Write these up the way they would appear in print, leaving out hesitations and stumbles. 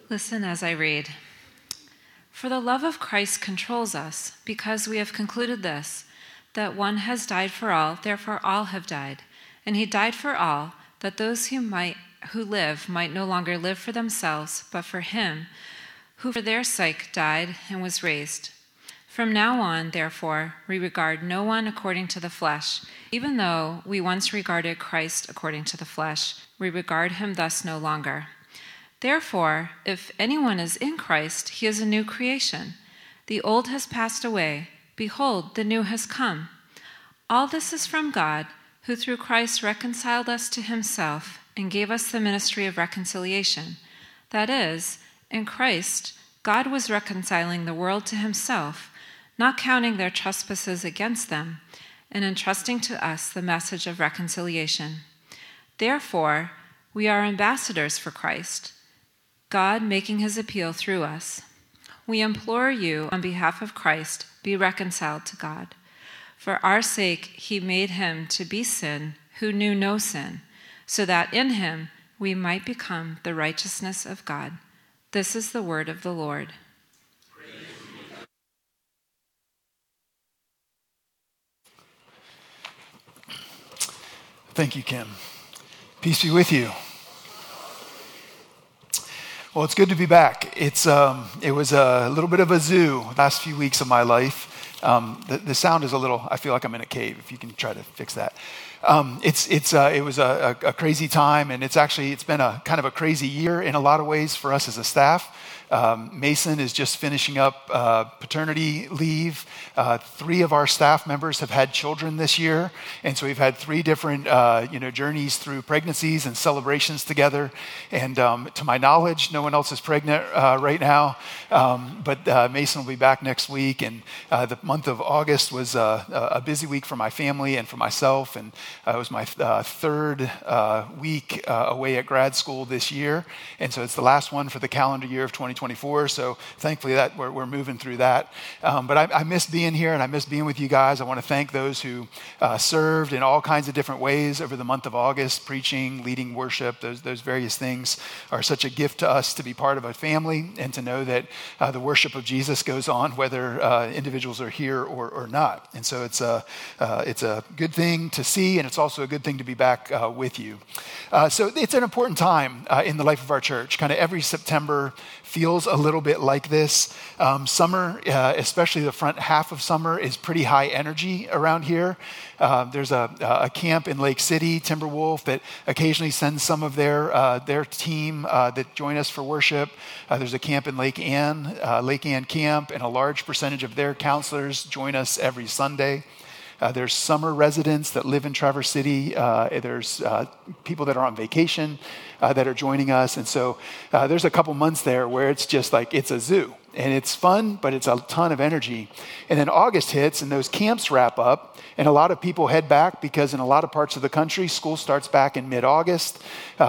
Listen as I read. For the love of Christ controls us, because we have concluded this, that one has died for all, therefore all have died. And he died for all, that those who live might no longer live for themselves, but for him, who for their sake died and was raised. From now on, therefore, we regard no one according to the flesh. Even though we once regarded Christ according to the flesh, we regard him thus no longer. Therefore, if anyone is in Christ, he is a new creation. The old has passed away. Behold, the new has come. All this is from God, who through Christ reconciled us to himself and gave us the ministry of reconciliation. That is, in Christ, God was reconciling the world to himself, not counting their trespasses against them, and entrusting to us the message of reconciliation. Therefore, we are ambassadors for Christ, God making his appeal through us. We implore you, on behalf of Christ, be reconciled to God. For our sake he made him to be sin who knew no sin, so that in him we might become the righteousness of God. This is the word of the Lord. Thank you, Kim. Peace be with you. Well, it's good to be back. It was a little bit of a zoo the last few weeks of my life. The sound is a little, I feel like I'm in a cave, if you can try to fix that. It was a crazy time, and it's been a kind of a crazy year in a lot of ways for us as a staff. Mason is just finishing up paternity leave. 3 of our staff members have had children this year, and so we've had 3 different journeys through pregnancies and celebrations together. And to my knowledge, no one else is pregnant right now, but Mason will be back next week. And the month of August was a busy week for my family and for myself, and it was my 3rd week away at grad school this year, and so it's the last one for the calendar year of 2024, so thankfully that we're moving through that. But I miss being here, and I miss being with you guys. I want to thank those who served in all kinds of different ways over the month of August, preaching, leading worship. Those various things are such a gift to us to be part of a family and to know that the worship of Jesus goes on whether individuals are here or not. And so it's a good thing to see, and it's also a good thing to be back with you. So it's an important time in the life of our church. Kind of every September feels a little bit like this. Summer, especially the front half of summer, is pretty high energy around here. There's a camp in Lake City, Timberwolf, that occasionally sends some of their team that join us for worship. There's a camp in Lake Ann Camp, and a large percentage of their counselors join us every Sunday. There's summer residents that live in Traverse City. There's people that are on vacation that are joining us. And so there's a couple months there where it's just like it's a zoo. And it's fun, but it's a ton of energy. And then August hits, and those camps wrap up, and a lot of people head back because in a lot of parts of the country, school starts back in mid-August.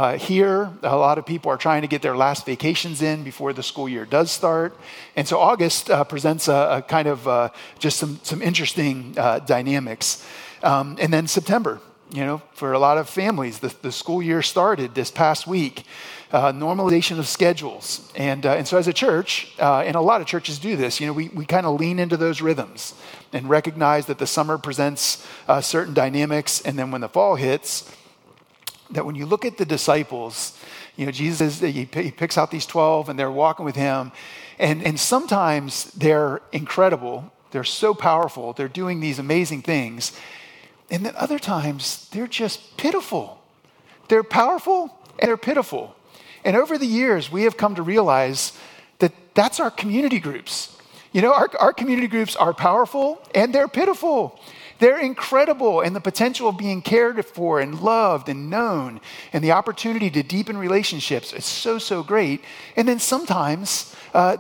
Here, a lot of people are trying to get their last vacations in before the school year does start. And so August presents a kind of just some interesting dynamics. And then September, for a lot of families, the school year started this past week. Normalization of schedules. And so as a church, and a lot of churches do this, we kind of lean into those rhythms and recognize that the summer presents certain dynamics. And then when the fall hits, that when you look at the disciples, Jesus, he picks out these 12 and they're walking with him. And sometimes they're incredible. They're so powerful. They're doing these amazing things. And then other times they're just pitiful. They're powerful and they're pitiful. And over the years, we have come to realize that that's our community groups. Our community groups are powerful and they're pitiful. They're incredible, and the potential of being cared for and loved and known and the opportunity to deepen relationships is so great. And then sometimes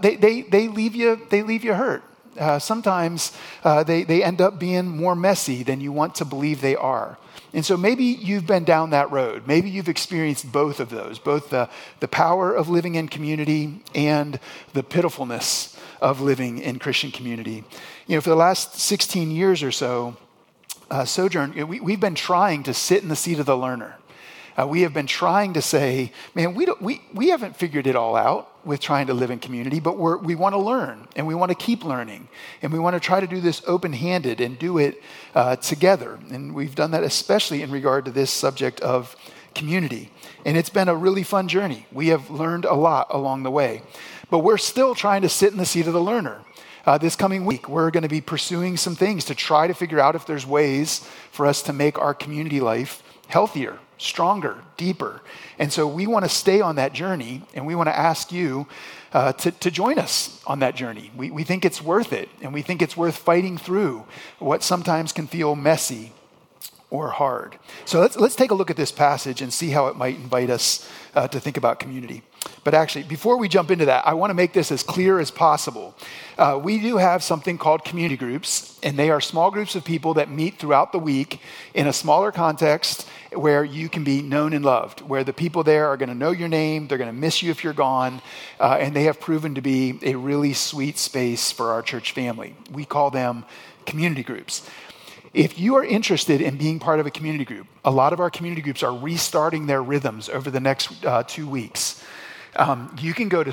they leave you hurt. Sometimes they end up being more messy than you want to believe they are. And so maybe you've been down that road. Maybe you've experienced both of those, both the power of living in community and the pitifulness of living in Christian community. For the last 16 years or so, Sojourn, we've been trying to sit in the seat of the learner. We have been trying to say, man, we haven't figured it all out with trying to live in community, but we want to learn, and we want to keep learning, and we want to try to do this open-handed and do it together. And we've done that especially in regard to this subject of community. And it's been a really fun journey. We have learned a lot along the way, but we're still trying to sit in the seat of the learner. This coming week, we're going to be pursuing some things to try to figure out if there's ways for us to make our community life healthier, stronger, deeper. And so we want to stay on that journey, and we want to ask you to join us on that journey. We think it's worth it, and we think it's worth fighting through what sometimes can feel messy or hard. So let's take a look at this passage and see how it might invite us to think about community. But actually, before we jump into that, I want to make this as clear as possible. We do have something called community groups, and they are small groups of people that meet throughout the week in a smaller context where you can be known and loved, where the people there are going to know your name, they're going to miss you if you're gone, and they have proven to be a really sweet space for our church family. We call them community groups. If you are interested in being part of a community group, a lot of our community groups are restarting their rhythms over the next 2 weeks. You can go to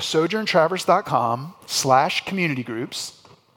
sojourntraverse.com/community groups.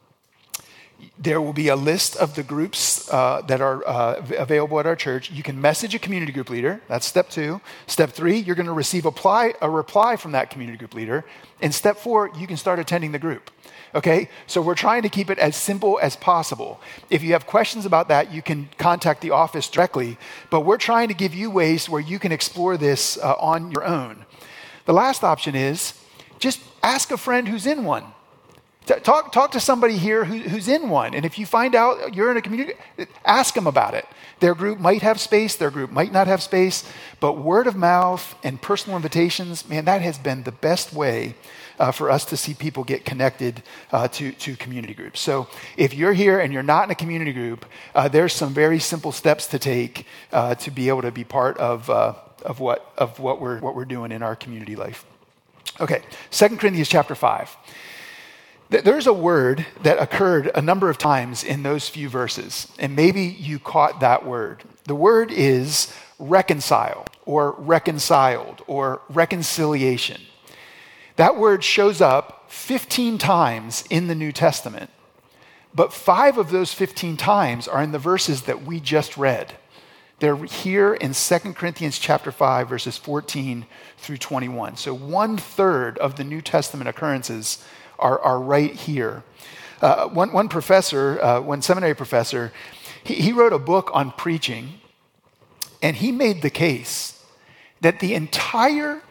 There will be a list of the groups that are available at our church. You can message a community group leader. That's step 2. Step 3, you're going to receive a reply from that community group leader. And step 4, you can start attending the group. Okay, so we're trying to keep it as simple as possible. If you have questions about that, you can contact the office directly, but we're trying to give you ways where you can explore this on your own. The last option is just ask a friend who's in one. Talk to somebody here who's in one, and if you find out you're in a community, ask them about it. Their group might have space, their group might not have space, but word of mouth and personal invitations, man, that has been the best way for us to see people get connected to community groups. So if you're here and you're not in a community group, there's some very simple steps to take to be able to be part of what we're doing in our community life. Okay, 2 Corinthians chapter 5. There's a word that occurred a number of times in those few verses, and maybe you caught that word. The word is reconcile, or reconciled, or reconciliation. That word shows up 15 times in the New Testament, but 5 of those 15 times are in the verses that we just read. They're here in 2 Corinthians chapter 5, verses 14 through 21. So 1/3 of the New Testament occurrences are right here. One professor, one seminary professor, he wrote a book on preaching, and he made the case that the entire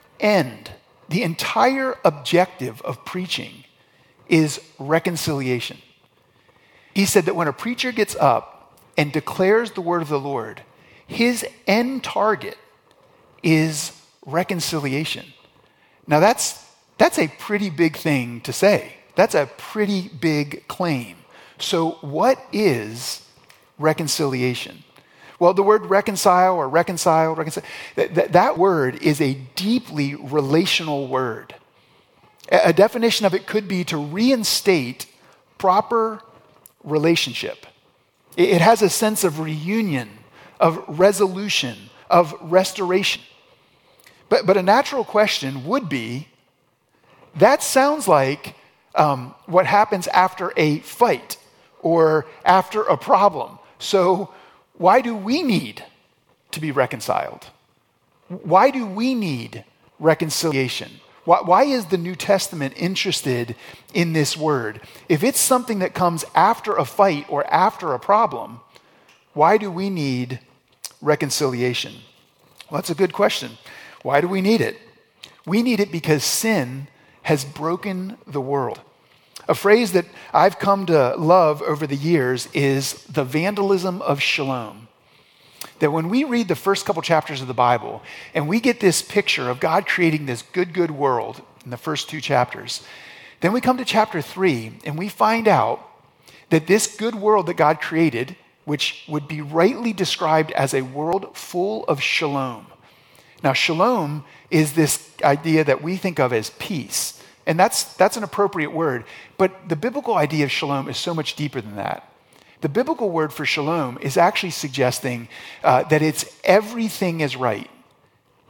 objective of preaching is reconciliation. He said that when a preacher gets up and declares the word of the Lord, his end target is reconciliation. Now that's a pretty big thing to say. That's a pretty big claim. So what is reconciliation? Well, the word reconcile or reconciled, that word is a deeply relational word. A definition of it could be to reinstate proper relationship. It has a sense of reunion, of resolution, of restoration. But a natural question would be, that sounds like what happens after a fight or after a problem. So why do we need to be reconciled? Why do we need reconciliation? Why is the New Testament interested in this word? If it's something that comes after a fight or after a problem, why do we need reconciliation? Well, that's a good question. Why do we need it? We need it because sin has broken the world. A phrase that I've come to love over the years is the vandalism of shalom. That when we read the first couple chapters of the Bible and we get this picture of God creating this good world in the first 2 chapters, then we come to chapter 3 and we find out that this good world that God created, which would be rightly described as a world full of shalom. Now, shalom is this idea that we think of as peace. And that's an appropriate word. But the biblical idea of shalom is so much deeper than that. The biblical word for shalom is actually suggesting that it's everything is right.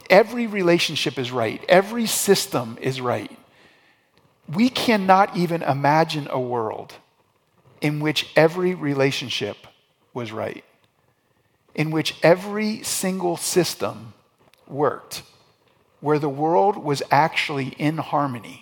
every relationship is right. Every system is right. We cannot even imagine a world in which every relationship was right, in which every single system worked, where the world was actually in harmony.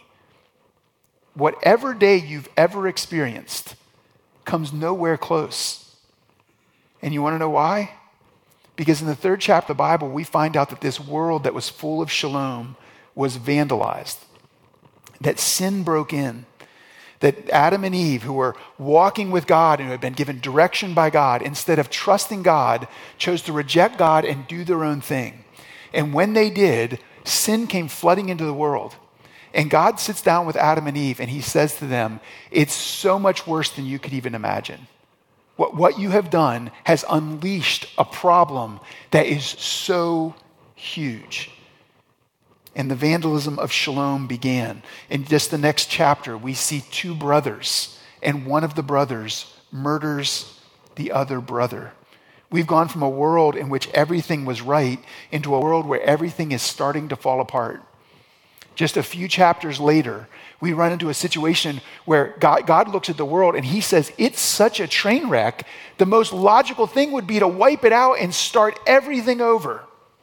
Whatever day you've ever experienced comes nowhere close. And you want to know why? Because in the 3rd chapter of the Bible, we find out that this world that was full of shalom was vandalized, that sin broke in, that Adam and Eve, who were walking with God and who had been given direction by God, instead of trusting God, chose to reject God and do their own thing. And when they did, sin came flooding into the world. And God sits down with Adam and Eve and he says to them, it's so much worse than you could even imagine. What you have done has unleashed a problem that is so huge. And the vandalism of shalom began. In just the next chapter, we see 2 brothers, and one of the brothers murders the other brother. We've gone from a world in which everything was right into a world where everything is starting to fall apart. Just a few chapters later, we run into a situation where God looks at the world and he says, it's such a train wreck, the most logical thing would be to wipe it out and start everything over.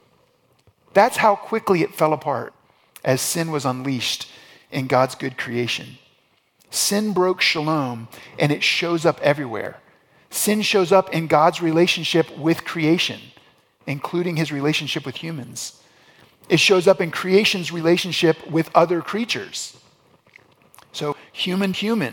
That's how quickly it fell apart as sin was unleashed in God's good creation. Sin broke shalom and it shows up everywhere. Sin shows up in God's relationship with creation, including his relationship with humans. It shows up in creation's relationship with other creatures. So human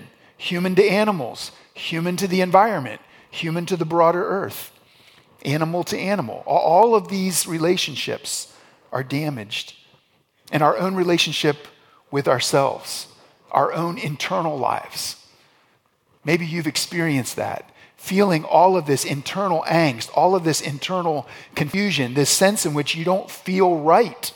to animals, human to the environment, human to the broader earth, animal to animal. All of these relationships are damaged. And our own relationship with ourselves, our own internal lives. Maybe you've experienced that, feeling all of this internal angst, all of this internal confusion, this sense in which you don't feel right.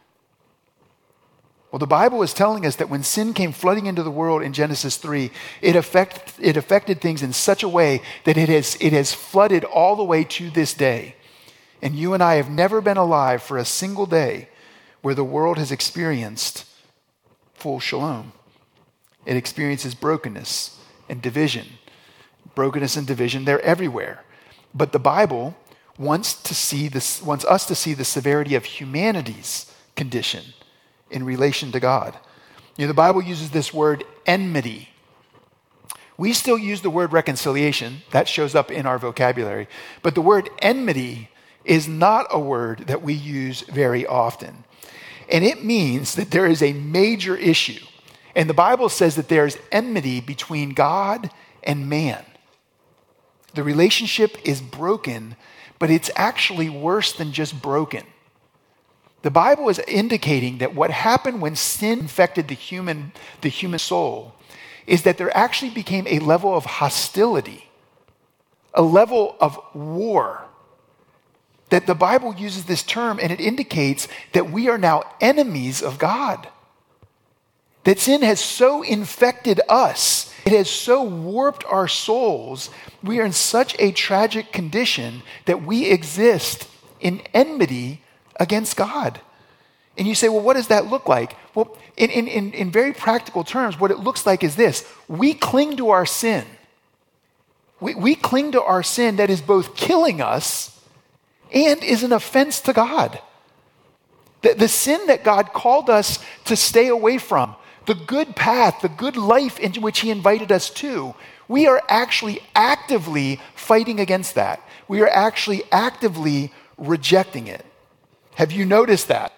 Well, the Bible is telling us that when sin came flooding into the world in Genesis 3, it affected things in such a way that it has flooded all the way to this day. And you and I have never been alive for a single day where the world has experienced full shalom. It experiences brokenness and division. Brokenness and division, they're everywhere. But the Bible wants us to see the severity of humanity's condition in relation to God. You know, the Bible uses this word enmity. We still use the word reconciliation. That shows up in our vocabulary. But the word enmity is not a word that we use very often. And it means that there is a major issue. And the Bible says that there is enmity between God and man. The relationship is broken, but it's actually worse than just broken. The Bible is indicating that what happened when sin infected the human soul is that there actually became a level of hostility, a level of war. That the Bible uses this term and it indicates that we are now enemies of God. That sin has so infected us, it has so warped our souls, we are in such a tragic condition that we exist in enmity against God. And you say, well, what does that look like? Well, in very practical terms, what it looks like is this. We cling to our sin. We cling to our sin that is both killing us and is an offense to God. The sin that God called us to stay away from, the good path, the good life into which he invited us to, we are actually actively fighting against that. We are actually actively rejecting it. Have you noticed that?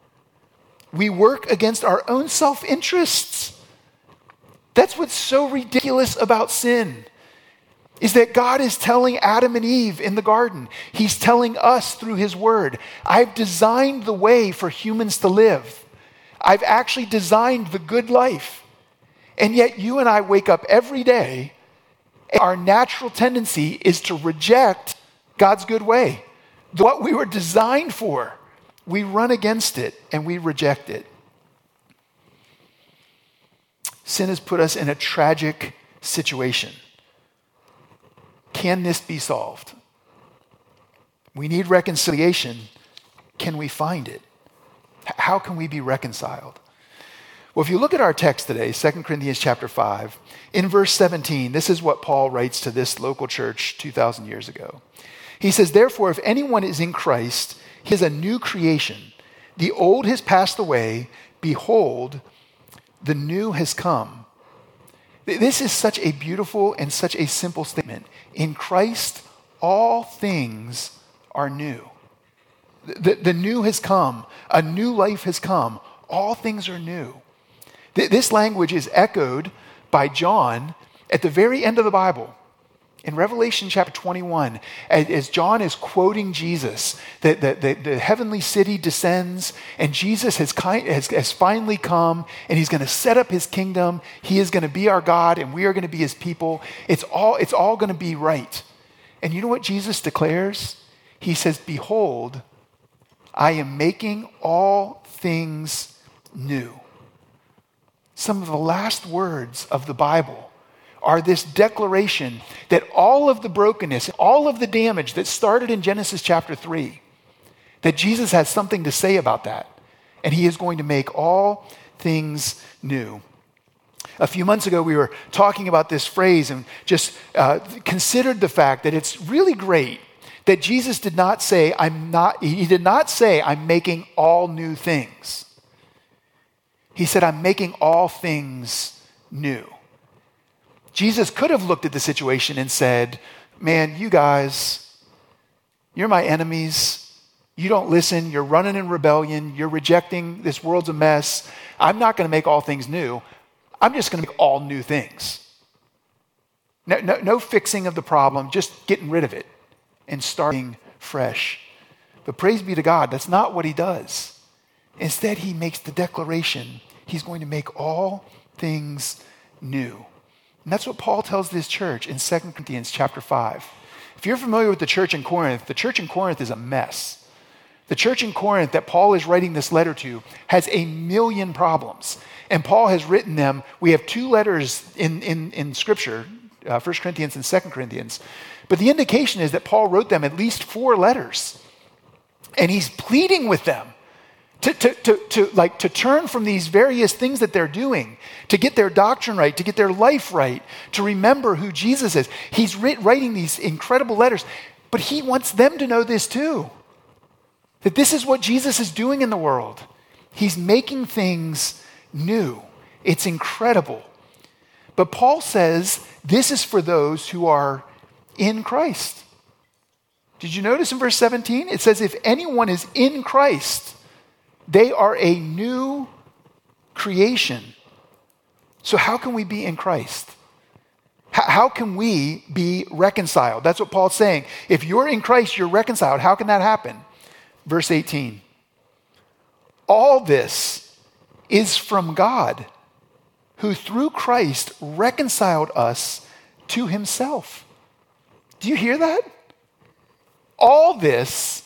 We work against our own self-interests. That's what's so ridiculous about sin, is that God is telling Adam and Eve in the garden, he's telling us through his word, I've designed the way for humans to live. I've actually designed the good life. And yet you and I wake up every day, and our natural tendency is to reject God's good way. What we were designed for. We run against it and we reject it. Sin has put us in a tragic situation. Can this be solved? We need reconciliation. Can we find it? How can we be reconciled? Well, if you look at our text today, 2 Corinthians chapter 5, in verse 17, this is what Paul writes to this local church 2,000 years ago. He says, therefore, if anyone is in Christ, he is a new creation. The old has passed away. Behold, the new has come. This is such a beautiful and such a simple statement. In Christ, all things are new. The new has come. A new life has come. All things are new. This language is echoed by John at the very end of the Bible. In Revelation chapter 21, as John is quoting Jesus, the heavenly city descends, and Jesus has finally come, and he's going to set up his kingdom. He is going to be our God, and we are going to be his people. It's all going to be right. And you know what Jesus declares? He says, behold, I am making all things new. Some of the last words of the Bible are this declaration that all of the brokenness, all of the damage that started in Genesis chapter 3, that Jesus has something to say about that, and he is going to make all things new. A few months ago, we were talking about this phrase and just considered the fact that it's really great that Jesus did not say, I'm making all new things. He said, I'm making all things new. Jesus could have looked at the situation and said, man, you guys, you're my enemies. You don't listen. You're running in rebellion. You're rejecting. This world's a mess. I'm not going to make all things new. I'm just going to make all new things. No fixing of the problem, just getting rid of it and starting fresh. But praise be to God, that's not what he does. Instead, he makes the declaration, he's going to make all things new. And that's what Paul tells this church in 2 Corinthians chapter 5. If you're familiar with the church in Corinth is a mess. The church in Corinth that Paul is writing this letter to has a million problems. And Paul has written them. We have two letters in Scripture, 1 Corinthians and 2 Corinthians. But the indication is that Paul wrote them at least 4 letters. And he's pleading with them to turn from these various things that they're doing, to get their doctrine right, to get their life right, to remember who Jesus is. He's writing these incredible letters, but he wants them to know this too, that this is what Jesus is doing in the world. He's making things new. It's incredible. But Paul says this is for those who are in Christ. Did you notice in verse 17? It says, if anyone is in Christ, they are a new creation. So how can we be in Christ? How can we be reconciled? That's what Paul's saying. If you're in Christ, you're reconciled. How can that happen? Verse 18. All this is from God, who through Christ reconciled us to himself. Do you hear that? All this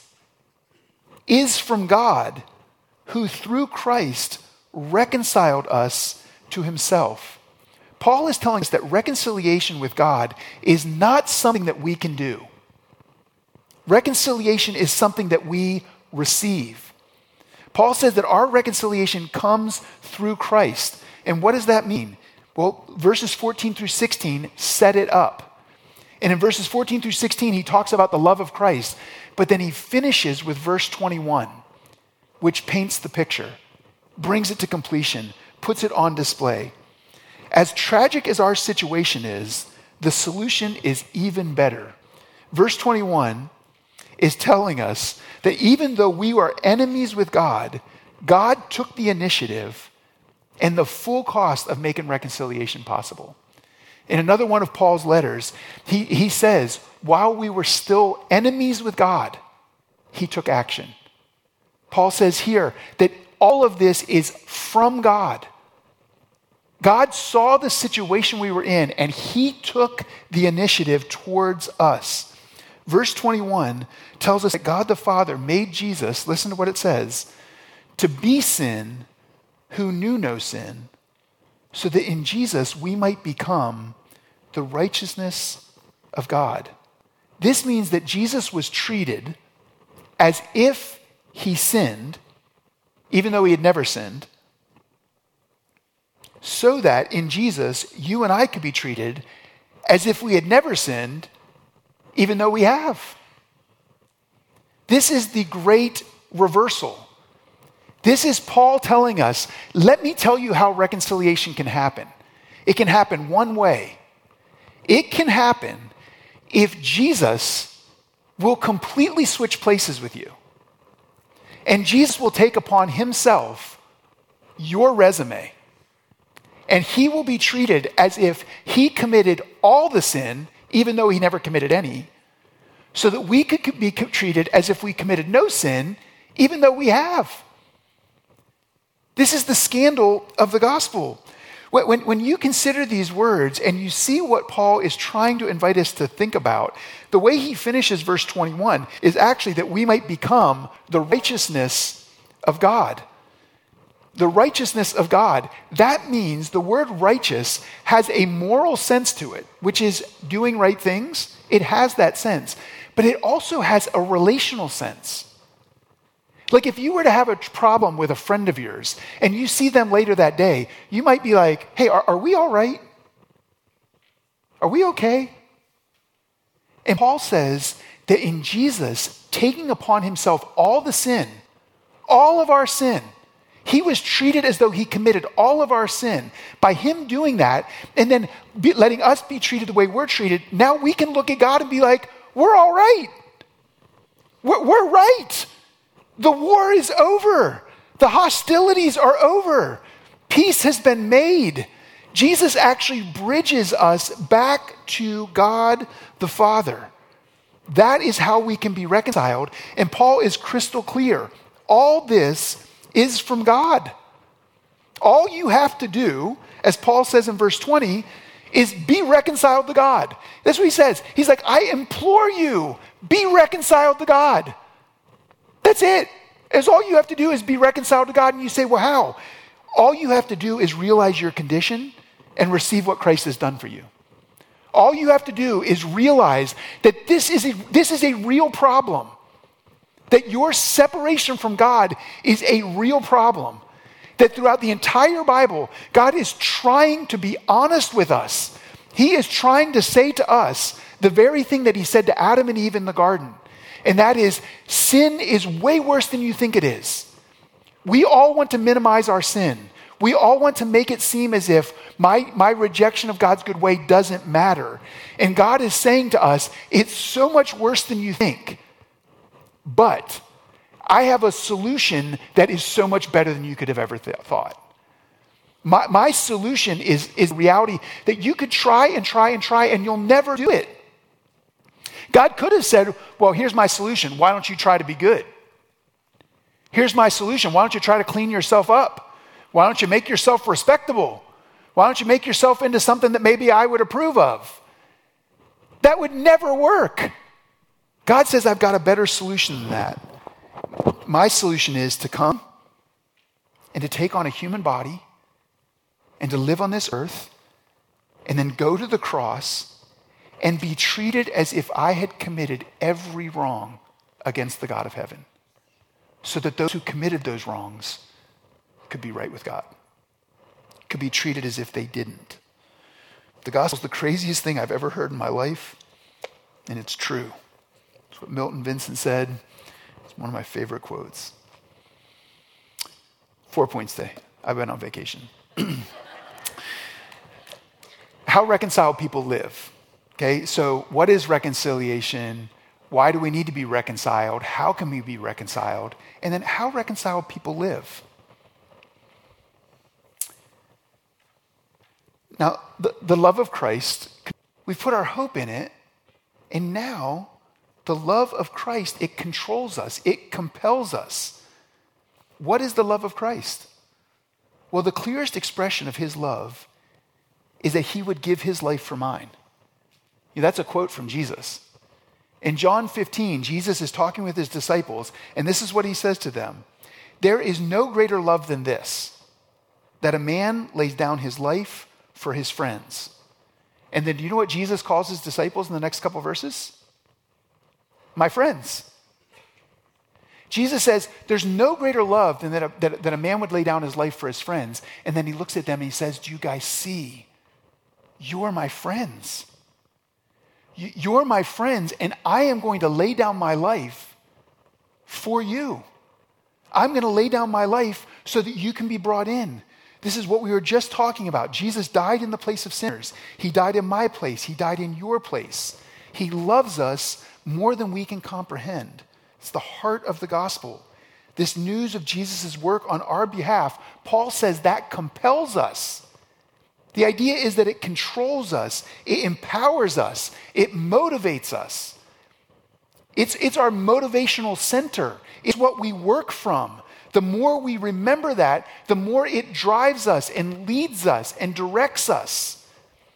is from God, who through Christ reconciled us to himself. Paul is telling us that reconciliation with God is not something that we can do. Reconciliation is something that we receive. Paul says that our reconciliation comes through Christ. And what does that mean? Well, verses 14 through 16 set it up. And in verses 14 through 16, he talks about the love of Christ. But then he finishes with verse 21. Which paints the picture, brings it to completion, puts it on display. As tragic as our situation is, the solution is even better. Verse 21 is telling us that even though we were enemies with God, God took the initiative and the full cost of making reconciliation possible. In another one of Paul's letters, he says, while we were still enemies with God, he took action. Paul says here that all of this is from God. God saw the situation we were in, and he took the initiative towards us. Verse 21 tells us that God the Father made Jesus, listen to what it says, to be sin who knew no sin, so that in Jesus we might become the righteousness of God. This means that Jesus was treated as if he sinned even though he had never sinned, so that in Jesus, you and I could be treated as if we had never sinned, even though we have. This is the great reversal. This is Paul telling us, let me tell you how reconciliation can happen. It can happen one way. It can happen if Jesus will completely switch places with you. And Jesus will take upon himself your resume. And he will be treated as if he committed all the sin, even though he never committed any, so that we could be treated as if we committed no sin, even though we have. This is the scandal of the gospel. When you consider these words and you see what Paul is trying to invite us to think about, the way he finishes verse 21 is actually that we might become the righteousness of God. The righteousness of God. That means the word righteous has a moral sense to it, which is doing right things. It has that sense. But it also has a relational sense. Like if you were to have a problem with a friend of yours and you see them later that day, you might be like, hey, are we all right? Are we okay? And Paul says that in Jesus taking upon himself all the sin, all of our sin, he was treated as though he committed all of our sin. By him doing that and then letting us be treated the way we're treated, now we can look at God and be like, we're all right. We're right. The war is over. The hostilities are over. Peace has been made. Jesus actually bridges us back to God the Father. That is how we can be reconciled. And Paul is crystal clear. All this is from God. All you have to do, as Paul says in verse 20, is be reconciled to God. That's what he says. He's like, I implore you, be reconciled to God. That's it. As all you have to do is be reconciled to God. And you say, well, how? All you have to do is realize your condition and receive what Christ has done for you. All you have to do is realize that this is a real problem. That your separation from God is a real problem. That throughout the entire Bible, God is trying to be honest with us. He is trying to say to us the very thing that he said to Adam and Eve in the garden. And that is, sin is way worse than you think it is. We all want to minimize our sin. We all want to make it seem as if my rejection of God's good way doesn't matter. And God is saying to us, it's so much worse than you think. But I have a solution that is so much better than you could have ever thought. My solution is reality that you could try and you'll never do it. God could have said, well, here's my solution. Why don't you try to be good? Here's my solution. Why don't you try to clean yourself up? Why don't you make yourself respectable? Why don't you make yourself into something that maybe I would approve of? That would never work. God says, I've got a better solution than that. My solution is to come and to take on a human body and to live on this earth and then go to the cross and be treated as if I had committed every wrong against the God of heaven, so that those who committed those wrongs could be right with God, could be treated as if they didn't. The gospel is the craziest thing I've ever heard in my life, and it's true. It's what Milton Vincent said. It's one of my favorite quotes. 4 points today. I've been on vacation. How reconciled people live. Okay, so what is reconciliation? Why do we need to be reconciled? How can we be reconciled? And then how reconciled people live? Now, the love of Christ, we've put our hope in it, and now the love of Christ, it controls us. It compels us. What is the love of Christ? Well, the clearest expression of his love is that he would give his life for mine. That's a quote from Jesus. In John 15, Jesus is talking with his disciples, and this is what he says to them. There is no greater love than this, that a man lays down his life for his friends. And then do you know what Jesus calls his disciples in the next couple verses? My friends. Jesus says, there's no greater love than that a man would lay down his life for his friends. And then he looks at them and he says, do you guys see? You're my friends. You're my friends, and I am going to lay down my life for you. I'm going to lay down my life so that you can be brought in. This is what we were just talking about. Jesus died in the place of sinners. He died in my place. He died in your place. He loves us more than we can comprehend. It's the heart of the gospel. This news of Jesus' work on our behalf, Paul says that compels us. The idea is that it controls us, it empowers us, it motivates us. It's our motivational center. It's what we work from. The more we remember that, the more it drives us and leads us and directs us.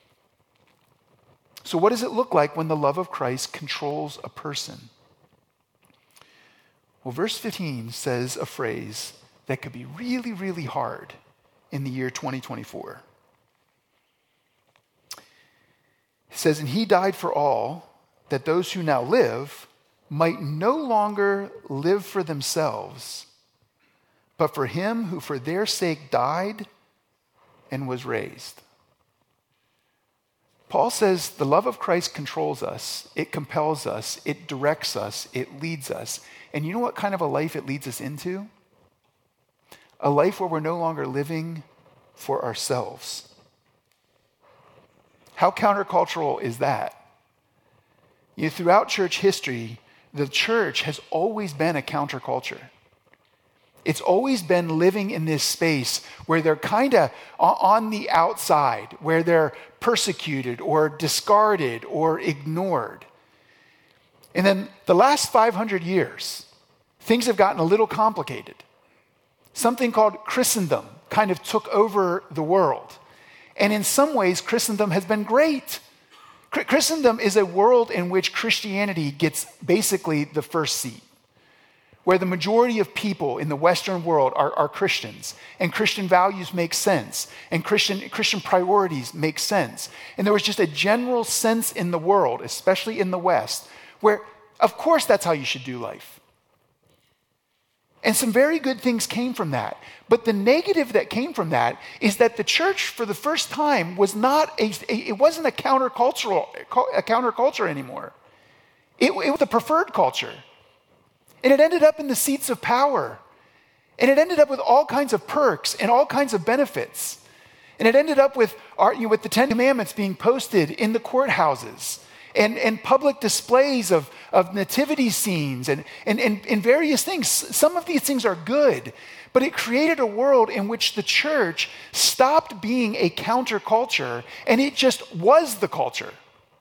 So what does it look like when the love of Christ controls a person? Well, verse 15 says a phrase that could be really, really hard in the year 2024. It says, and he died for all, that those who now live might no longer live for themselves, but for him who for their sake died and was raised. Paul says the love of Christ controls us, it compels us, it directs us, it leads us. And you know what kind of a life it leads us into? A life where we're no longer living for ourselves. How countercultural is that? You know, throughout church history, the church has always been a counterculture. It's always been living in this space where they're kind of on the outside, where they're persecuted or discarded or ignored. And then the last 500 years, things have gotten a little complicated. Something called Christendom kind of took over the world. And in some ways, Christendom has been great. Christendom is a world in which Christianity gets basically the first seat, where the majority of people in the Western world are Christians, and Christian values make sense, and Christian priorities make sense. And there was just a general sense in the world, especially in the West, where, of course, that's how you should do life. And some very good things came from that. But the negative that came from that is that the church, for the first time, was it wasn't a counterculture anymore. It was a preferred culture. And it ended up in the seats of power. And it ended up with all kinds of perks and all kinds of benefits. And it ended up with the Ten Commandments being posted in the courthouses and public displays of nativity scenes and various things. Some of these things are good, but it created a world in which the church stopped being a counterculture and it just was the culture.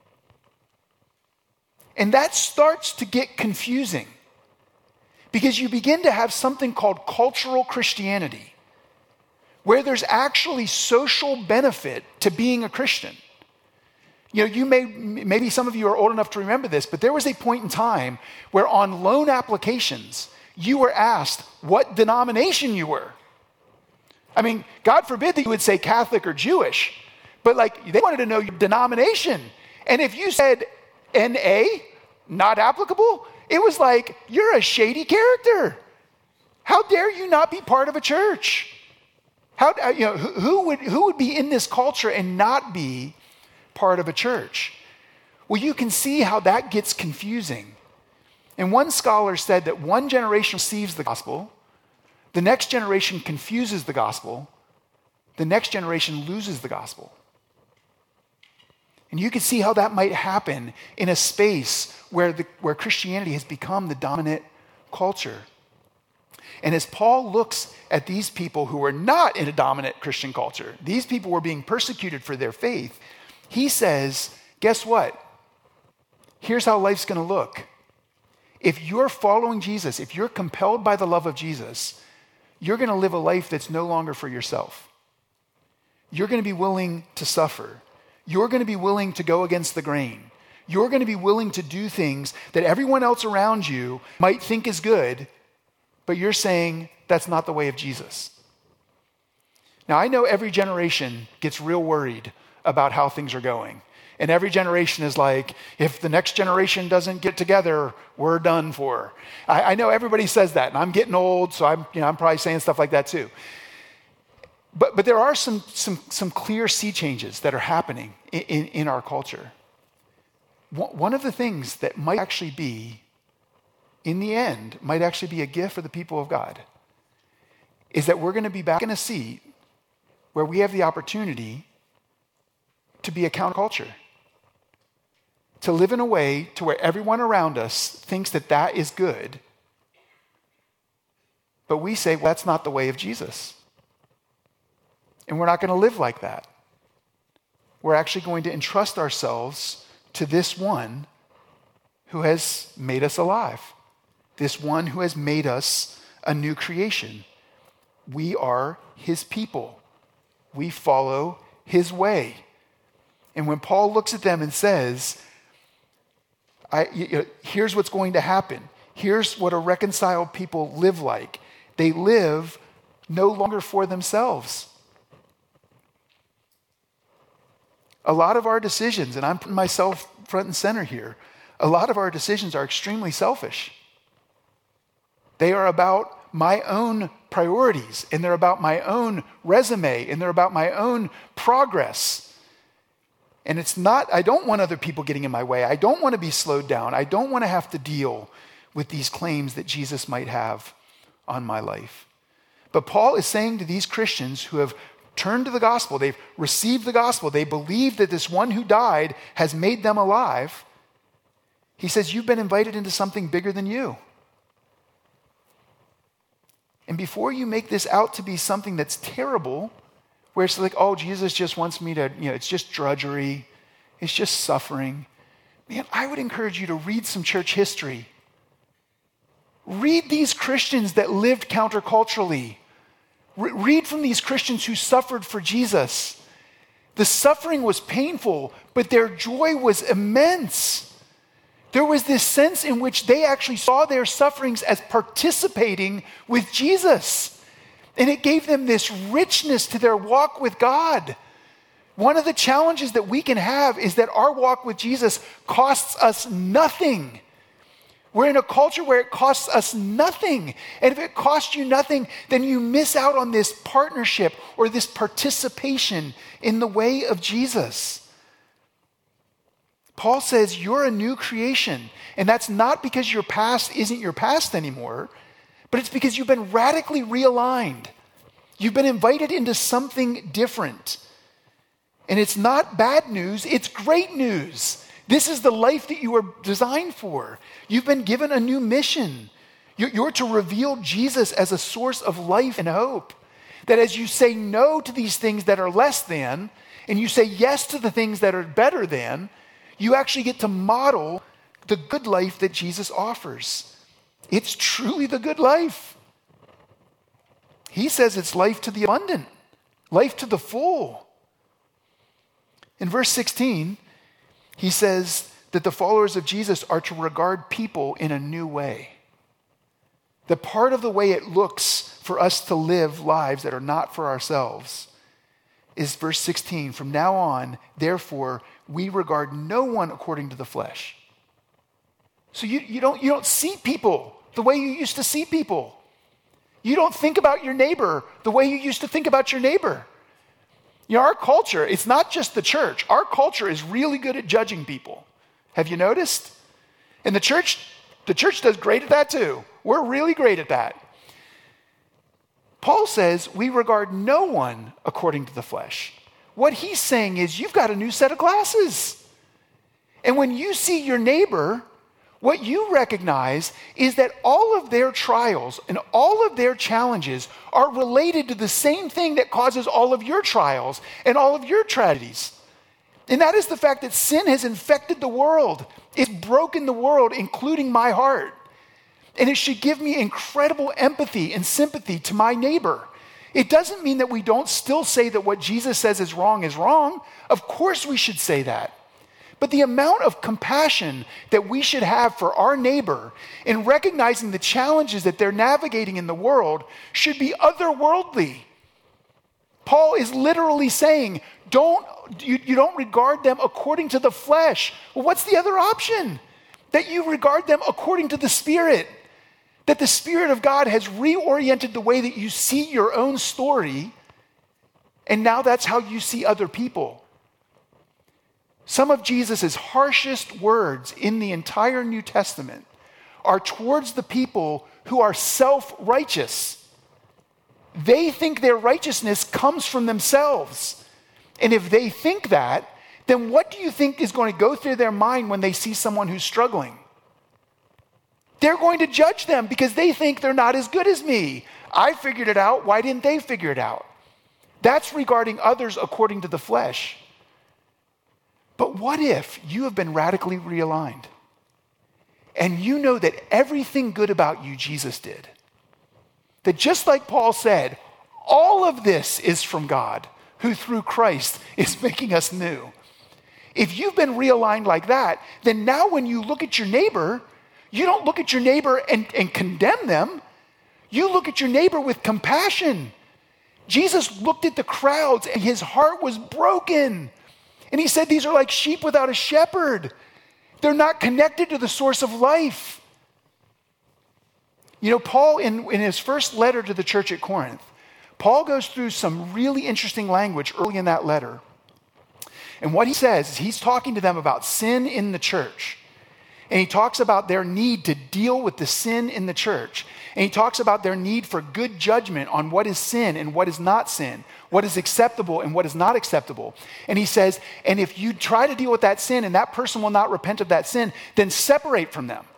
And that starts to get confusing because you begin to have something called cultural Christianity, where there's actually social benefit to being a Christian. You know, maybe some of you are old enough to remember this, but there was a point in time where on loan applications, you were asked what denomination you were. I mean, God forbid that you would say Catholic or Jewish, but they wanted to know your denomination. And if you said NA, not applicable, it was like, you're a shady character. How dare you not be part of a church? Who would be in this culture and not be part of a church? Well, you can see how that gets confusing. And one scholar said that one generation receives the gospel, the next generation confuses the gospel, the next generation loses the gospel. And you can see how that might happen in a space where Christianity has become the dominant culture. And as Paul looks at these people who are not in a dominant Christian culture, these people were being persecuted for their faith, he says, guess what? Here's how life's going to look. If you're following Jesus, if you're compelled by the love of Jesus, you're going to live a life that's no longer for yourself. You're going to be willing to suffer. You're going to be willing to go against the grain. You're going to be willing to do things that everyone else around you might think is good, but you're saying that's not the way of Jesus. Now, I know every generation gets real worried about how things are going. And every generation is like, if the next generation doesn't get together, we're done for. I know everybody says that, and I'm getting old, so I'm probably saying stuff like that too. But there are some clear sea changes that are happening in our culture. One of the things that might actually be, in the end, might actually be a gift for the people of God, is that we're going to be back in a seat where we have the opportunity to be a counterculture, to live in a way to where everyone around us thinks that that is good, but we say, well, that's not the way of Jesus. And we're not going to live like that. We're actually going to entrust ourselves to this one who has made us alive, this one who has made us a new creation. We are his people. We follow his way. And when Paul looks at them and says, here's what's going to happen. Here's what a reconciled people live like. They live no longer for themselves. A lot of our decisions, and I'm putting myself front and center here, a lot of our decisions are extremely selfish. They are about my own priorities, and they're about my own resume, and they're about my own progress. And it's not, I don't want other people getting in my way. I don't want to be slowed down. I don't want to have to deal with these claims that Jesus might have on my life. But Paul is saying to these Christians who have turned to the gospel, they've received the gospel, they believe that this one who died has made them alive. He says, you've been invited into something bigger than you. And before you make this out to be something that's terrible, where it's like, oh, Jesus just wants me to, it's just drudgery, it's just suffering. Man, I would encourage you to read some church history. Read these Christians that lived counterculturally. Read from these Christians who suffered for Jesus. The suffering was painful, but their joy was immense. There was this sense in which they actually saw their sufferings as participating with Jesus. And it gave them this richness to their walk with God. One of the challenges that we can have is that our walk with Jesus costs us nothing. We're in a culture where it costs us nothing. And if it costs you nothing, then you miss out on this partnership or this participation in the way of Jesus. Paul says you're a new creation. And that's not because your past isn't your past anymore, but it's because you've been radically realigned. You've been invited into something different. And it's not bad news, it's great news. This is the life that you were designed for. You've been given a new mission. You're to reveal Jesus as a source of life and hope. That as you say no to these things that are less than, and you say yes to the things that are better than, you actually get to model the good life that Jesus offers. It's truly the good life. He says it's life to the abundant, life to the full. In verse 16, he says that the followers of Jesus are to regard people in a new way. The part of the way it looks for us to live lives that are not for ourselves is verse 16. From now on, therefore, we regard no one according to the flesh. So you don't see people the way you used to see people. You don't think about your neighbor the way you used to think about your neighbor. Our culture, it's not just the church. Our culture is really good at judging people. Have you noticed? And the church does great at that too. We're really great at that. Paul says we regard no one according to the flesh. What he's saying is you've got a new set of glasses. And when you see your neighbor, what you recognize is that all of their trials and all of their challenges are related to the same thing that causes all of your trials and all of your tragedies. And that is the fact that sin has infected the world. It's broken the world, including my heart. And it should give me incredible empathy and sympathy to my neighbor. It doesn't mean that we don't still say that what Jesus says is wrong is wrong. Of course we should say that. But the amount of compassion that we should have for our neighbor in recognizing the challenges that they're navigating in the world should be otherworldly. Paul is literally saying, don't you don't regard them according to the flesh. Well, what's the other option? That you regard them according to the Spirit. That the Spirit of God has reoriented the way that you see your own story, and now that's how you see other people. Some of Jesus' harshest words in the entire New Testament are towards the people who are self-righteous. They think their righteousness comes from themselves. And if they think that, then what do you think is going to go through their mind when they see someone who's struggling? They're going to judge them because they think they're not as good as me. I figured it out. Why didn't they figure it out? That's regarding others according to the flesh. But what if you have been radically realigned and you know that everything good about you Jesus did? That just like Paul said, all of this is from God, who through Christ is making us new. If you've been realigned like that, then now when you look at your neighbor, you don't look at your neighbor and condemn them. You look at your neighbor with compassion. Jesus looked at the crowds and his heart was broken. And he said, these are like sheep without a shepherd. They're not connected to the source of life. You know, Paul, in his first letter to the church at Corinth, Paul goes through some really interesting language early in that letter. And what he says is he's talking to them about sin in the church. And he talks about their need to deal with the sin in the church. And he talks about their need for good judgment on what is sin and what is not sin, what is acceptable and what is not acceptable. And he says, and if you try to deal with that sin and that person will not repent of that sin, then separate from them.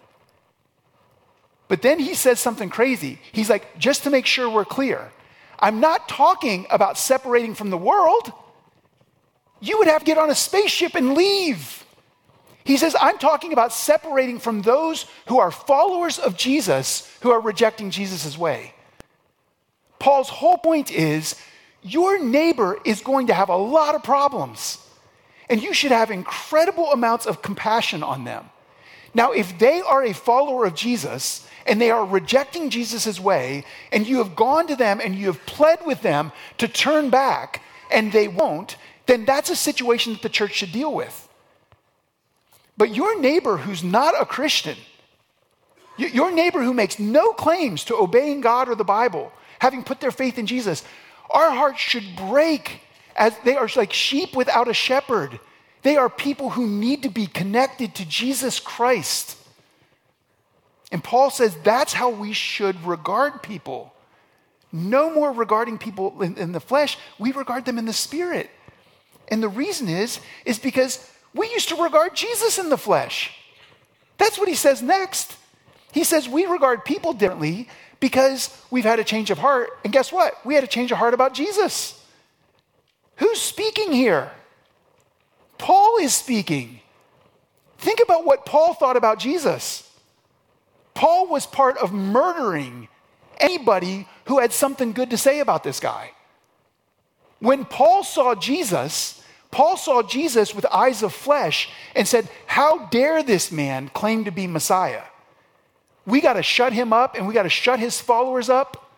But then he says something crazy. He's like, just to make sure we're clear, I'm not talking about separating from the world. You would have to get on a spaceship and leave. He says, I'm talking about separating from those who are followers of Jesus, who are rejecting Jesus' way. Paul's whole point is, your neighbor is going to have a lot of problems, and you should have incredible amounts of compassion on them. Now, if they are a follower of Jesus, and they are rejecting Jesus' way, and you have gone to them and you have pled with them to turn back, and they won't, then that's a situation that the church should deal with. But your neighbor who's not a Christian, your neighbor who makes no claims to obeying God or the Bible, having put their faith in Jesus, our hearts should break as they are like sheep without a shepherd. They are people who need to be connected to Jesus Christ. And Paul says that's how we should regard people. No more regarding people in the flesh. We regard them in the spirit. And the reason is because we used to regard Jesus in the flesh. That's what he says next. He says we regard people differently because we've had a change of heart. And guess what? We had a change of heart about Jesus. Who's speaking here? Paul is speaking. Think about what Paul thought about Jesus. Paul was part of murdering anybody who had something good to say about this guy. When Paul saw Jesus with eyes of flesh and said, how dare this man claim to be Messiah? We got to shut him up and we got to shut his followers up.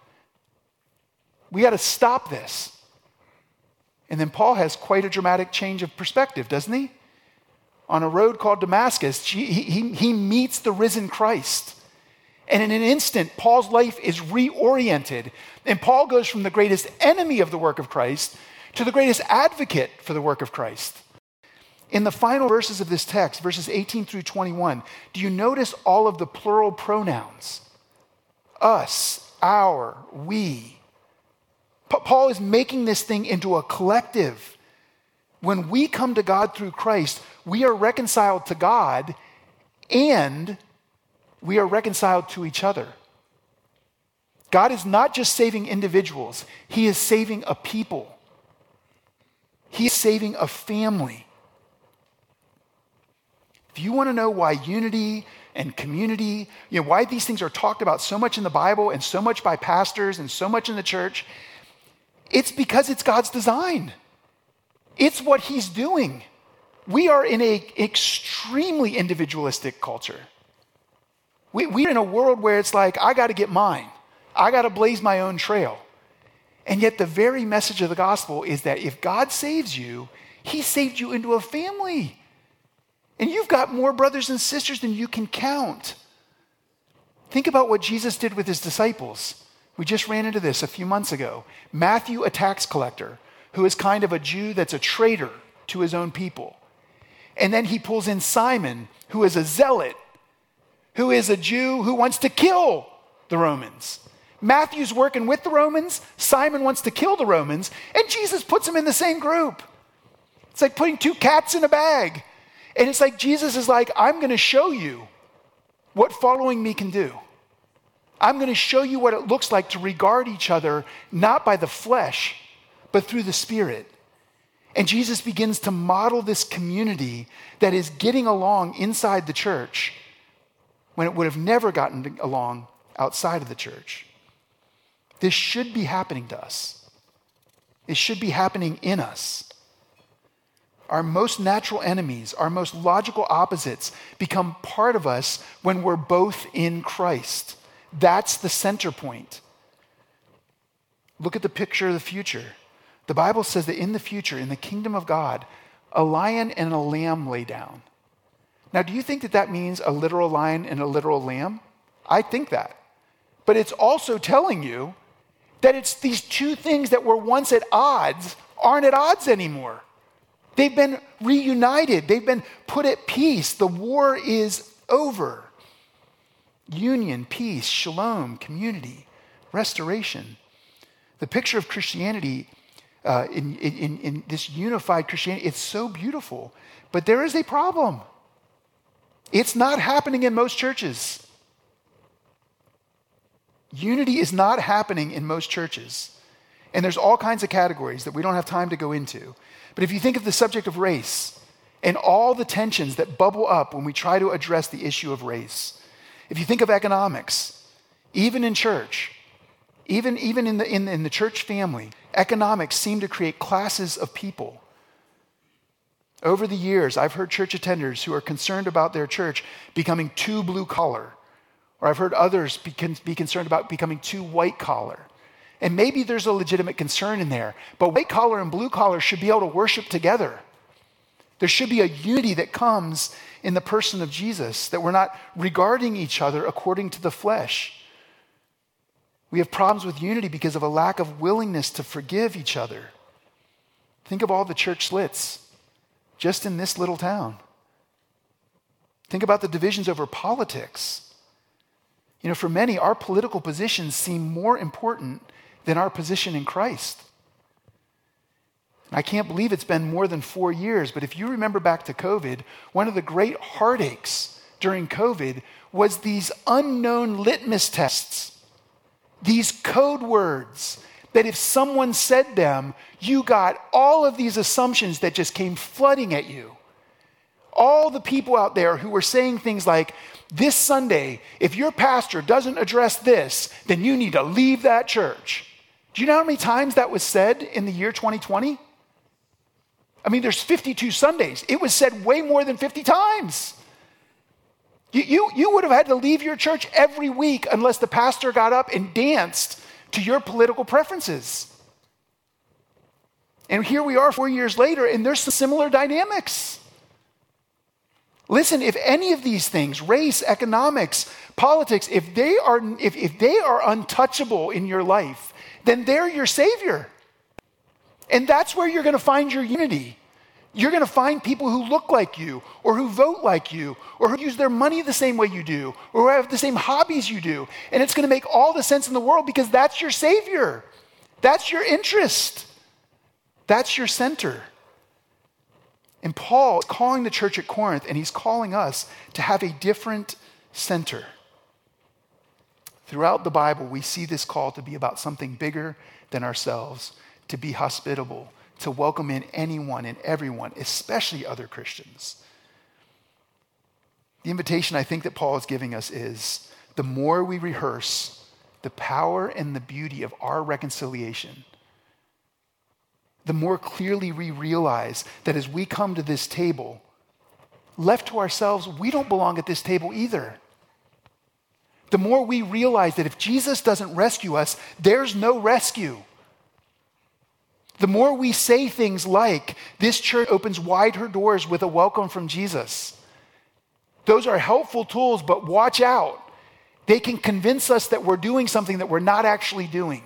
We got to stop this. And then Paul has quite a dramatic change of perspective, doesn't he? On a road called Damascus, he meets the risen Christ. And in an instant, Paul's life is reoriented. And Paul goes from the greatest enemy of the work of Christ to the greatest advocate for the work of Christ. In the final verses of this text, verses 18 through 21, do you notice all of the plural pronouns? Us, our, we. Paul is making this thing into a collective. When we come to God through Christ, we are reconciled to God and we are reconciled to each other. God is not just saving individuals, he is saving a people. He is saving a family. If you want to know why unity and community, why these things are talked about so much in the Bible and so much by pastors and so much in the church, it's because it's God's design. It's what he's doing. We are in an extremely individualistic culture. We're in a world where it's like, I got to get mine. I got to blaze my own trail. And yet the very message of the gospel is that if God saves you, He saved you into a family. And you've got more brothers and sisters than you can count. Think about what Jesus did with his disciples. We just ran into this a few months ago. Matthew, a tax collector, who is kind of a Jew that's a traitor to his own people. And then he pulls in Simon, who is a zealot, who is a Jew who wants to kill the Romans. Matthew's working with the Romans. Simon wants to kill the Romans. And Jesus puts them in the same group. It's like putting two cats in a bag. And it's like Jesus is like, I'm going to show you what following me can do. I'm going to show you what it looks like to regard each other, not by the flesh, but through the Spirit. And Jesus begins to model this community that is getting along inside the church when it would have never gotten along outside of the church. This should be happening to us. It should be happening in us. Our most natural enemies, our most logical opposites, become part of us when we're both in Christ. That's the center point. Look at the picture of the future. The Bible says that in the future, in the kingdom of God, a lion and a lamb lay down. Now, do you think that that means a literal lion and a literal lamb? I think that. But it's also telling you that it's these two things that were once at odds aren't at odds anymore. They've been reunited. They've been put at peace. The war is over. Union, peace, shalom, community, restoration. The picture of Christianity in this unified Christianity, it's so beautiful. But there is a problem. It's not happening in most churches. Unity is not happening in most churches. And there's all kinds of categories that we don't have time to go into. But if you think of the subject of race and all the tensions that bubble up when we try to address the issue of race, if you think of economics, even in church, even in the church family, economics seem to create classes of people. Over the years, I've heard church attenders who are concerned about their church becoming too blue collar, or I've heard others be concerned about becoming too white collar. And maybe there's a legitimate concern in there, but white collar and blue collar should be able to worship together. There should be a unity that comes in the person of Jesus, that we're not regarding each other according to the flesh. We have problems with unity because of a lack of willingness to forgive each other. Think of all the church splits just in this little town. Think about the divisions over politics. You know, for many, our political positions seem more important than our position in Christ. I can't believe it's been more than 4 years, but if you remember back to COVID, one of the great heartaches during COVID was these unknown litmus tests, these code words that if someone said them, you got all of these assumptions that just came flooding at you. All the people out there who were saying things like, this Sunday, if your pastor doesn't address this, then you need to leave that church. Do you know how many times that was said in the year 2020? I mean, there's 52 Sundays. It was said way more than 50 times. You would have had to leave your church every week unless the pastor got up and danced to your political preferences. And here we are 4 years later, and there's some similar dynamics. Listen, if any of these things, race, economics, politics, if they are untouchable in your life, then they're your savior. And that's where you're going to find your unity. You're going to find people who look like you, or who vote like you, or who use their money the same way you do, or who have the same hobbies you do. And it's going to make all the sense in the world because that's your savior. That's your interest. That's your center. And Paul is calling the church at Corinth, and he's calling us to have a different center. Throughout the Bible, we see this call to be about something bigger than ourselves, to be hospitable, to welcome in anyone and everyone, especially other Christians. The invitation I think that Paul is giving us is, the more we rehearse the power and the beauty of our reconciliation, the more clearly we realize that as we come to this table, left to ourselves, we don't belong at this table either. The more we realize that if Jesus doesn't rescue us, there's no rescue. The more we say things like, this church opens wide her doors with a welcome from Jesus. Those are helpful tools, but watch out. They can convince us that we're doing something that we're not actually doing.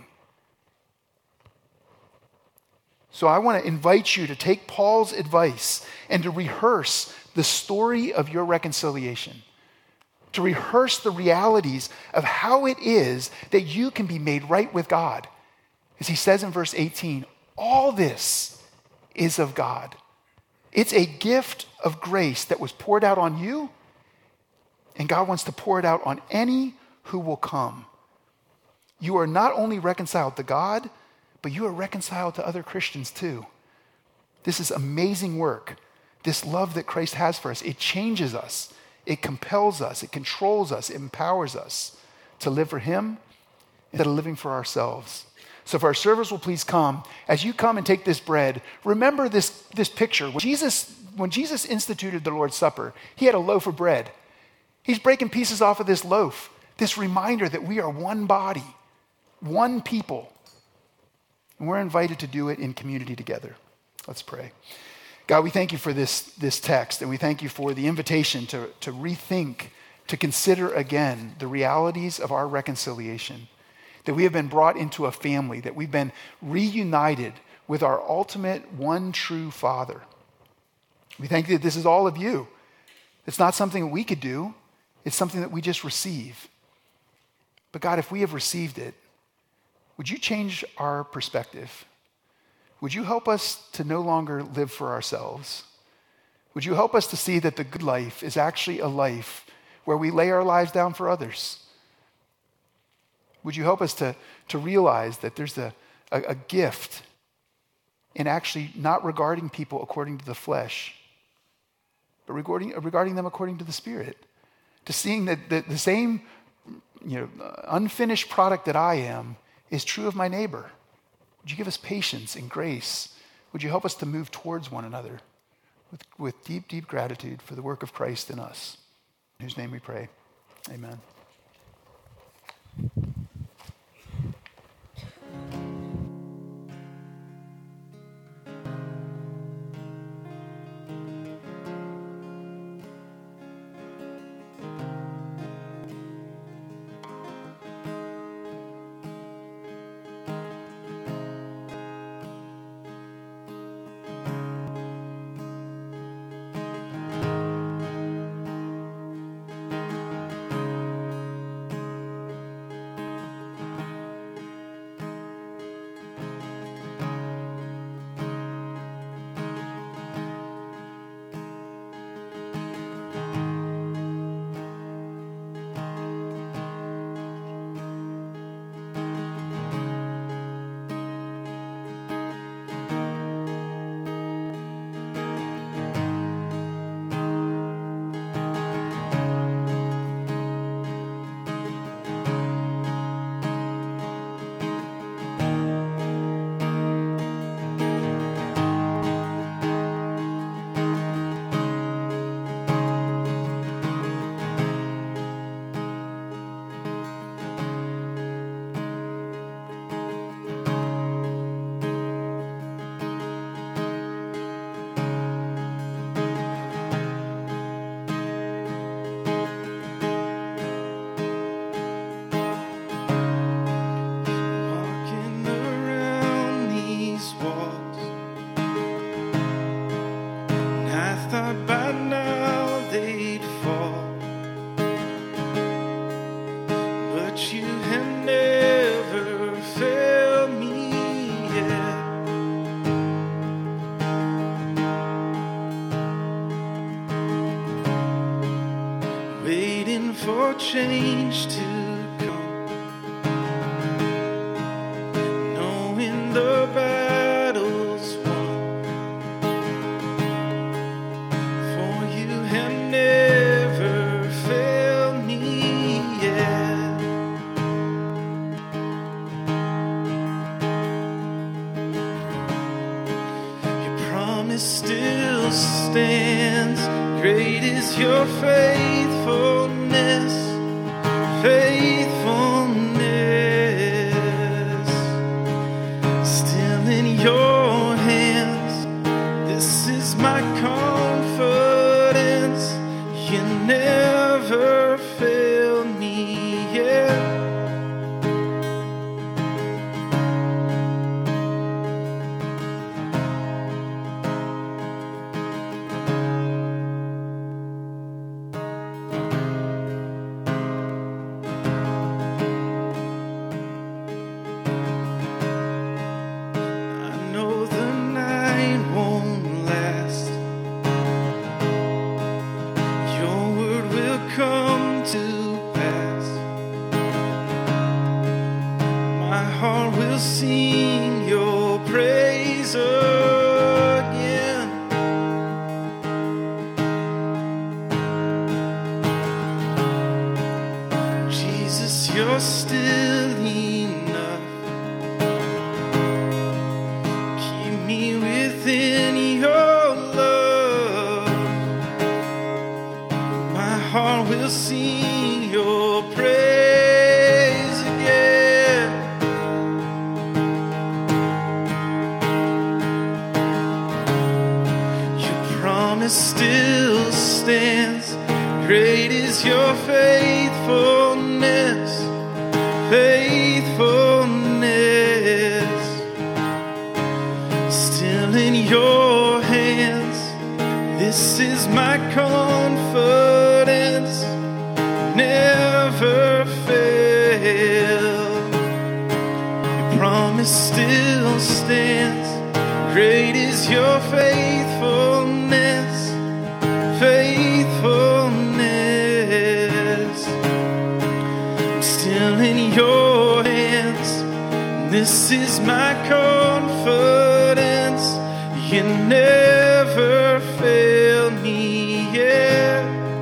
So I want to invite you to take Paul's advice and to rehearse the story of your reconciliation. To rehearse the realities of how it is that you can be made right with God. As he says in verse 18, all this is of God. It's a gift of grace that was poured out on you, and God wants to pour it out on any who will come. You are not only reconciled to God, but you are reconciled to other Christians too. This is amazing work. This love that Christ has for us, it changes us. It compels us. It controls us. It empowers us to live for him instead of living for ourselves. So if our servers will please come, as you come and take this bread, remember this picture. When Jesus instituted the Lord's Supper, he had a loaf of bread. He's breaking pieces off of this loaf, this reminder that we are one body, one people. And we're invited to do it in community together. Let's pray. God, we thank you for this text, and we thank you for the invitation to rethink, to consider again the realities of our reconciliation, that we have been brought into a family, that we've been reunited with our ultimate one true Father. We thank you that this is all of you. It's not something that we could do. It's something that we just receive. But God, if we have received it, would you change our perspective? Would you help us to no longer live for ourselves? Would you help us to see that the good life is actually a life where we lay our lives down for others? Would you help us to realize that there's a gift in actually not regarding people according to the flesh, but regarding them according to the Spirit? To seeing that the same unfinished product that I am is true of my neighbor. Would you give us patience and grace? Would you help us to move towards one another with deep, deep gratitude for the work of Christ in us? In whose name we pray. Amen. Change to come, knowing the battle's won, for you have never failed me yet. Your promise still stands, great is your faithfulness. Faithfulness, still in your promise still stands. Great is your faithfulness, faithfulness. Still in your hands, this is my confidence, never fail. Your promise still stands. Great is your faithfulness, faithfulness. I'm still in your hands. This is my confidence. You never fail me yet.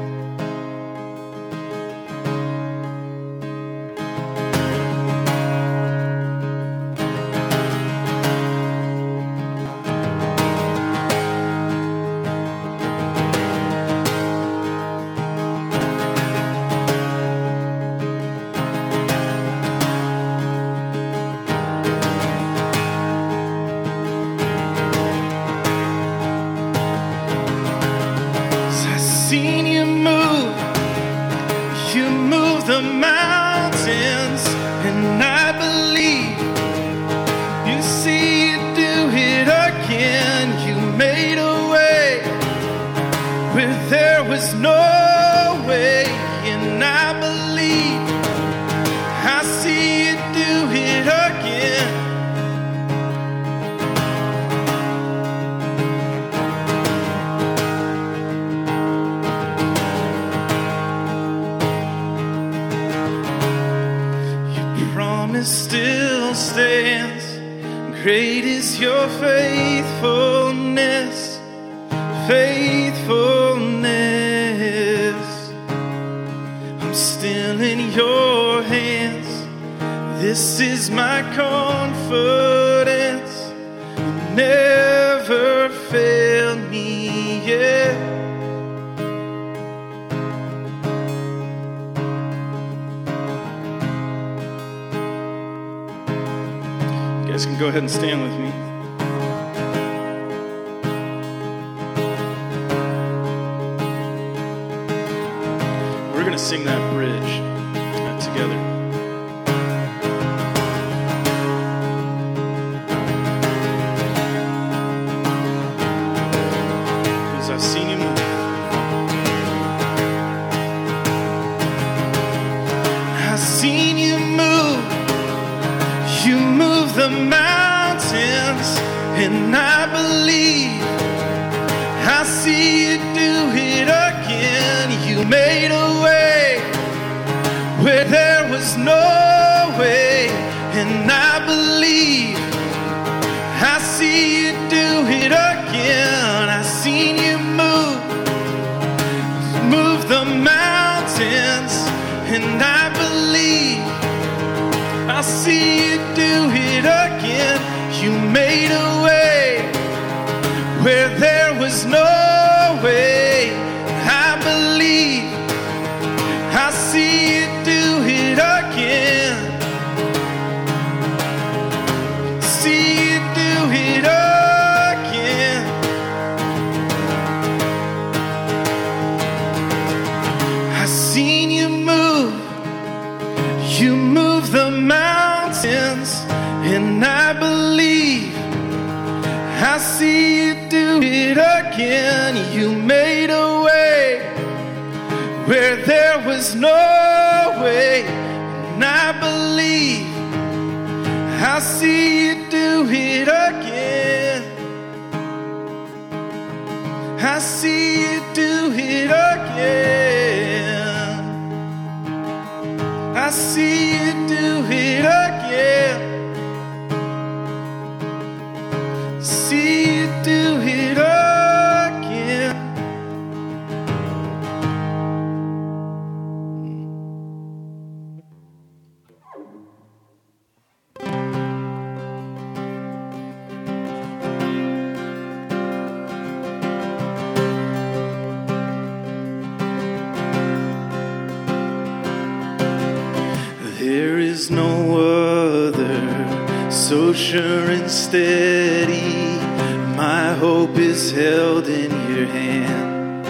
Seen you move the mountains, and I believe you see you do it again. You made a way where there was no way, and I believe I see you do it again. Still stands. Great is your faithfulness, faithfulness. I'm still in your hands. This is my confidence. You never fail me yet. You guys can go ahead and stand with me. We're going to sing that bridge together. Because I've seen you move. I've seen you move. You move the mountains, and I believe I see you do it again. You made a way where there was no way, and I believe I see you do it again. I seen you move the mountains, and I believe I see you do it again. You made a way where there was no way. I believe I see you do it again. See you do it again. I seen you move. You move the mountains, and I believe I see you do it again. You made a way where there was no way, and I believe I see you do it again. I see you do it again. I see you do it again. See you do it again. There is no other so sure and steady. My hope is held in your hand.